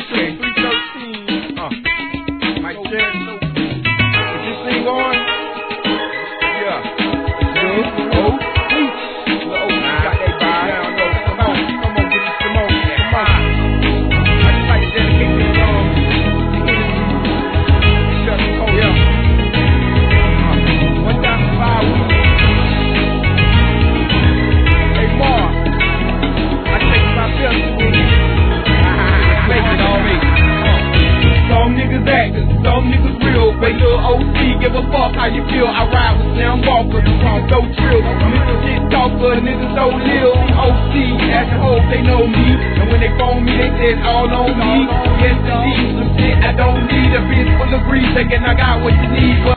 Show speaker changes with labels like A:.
A: Okay. 313. Mike check. Is this thing on? Yeah. Oh. Got that vibe. Come on, get it, come on. I just like to dedicate this song to any yeah. 1 time for 5 weeks. Hey, Mark. I take my best to me. Make it already. Some niggas actors, some niggas real. But little OC, give a fuck how you feel. I ride with Sam Walker, so trill. Niggas shit talker, niggas so lil. OC, as a whole, they know me. And when they phone me, they say it's all on me. Yes, indeed, some shit I don't need. A bitch full of grease, thinking I got what you need.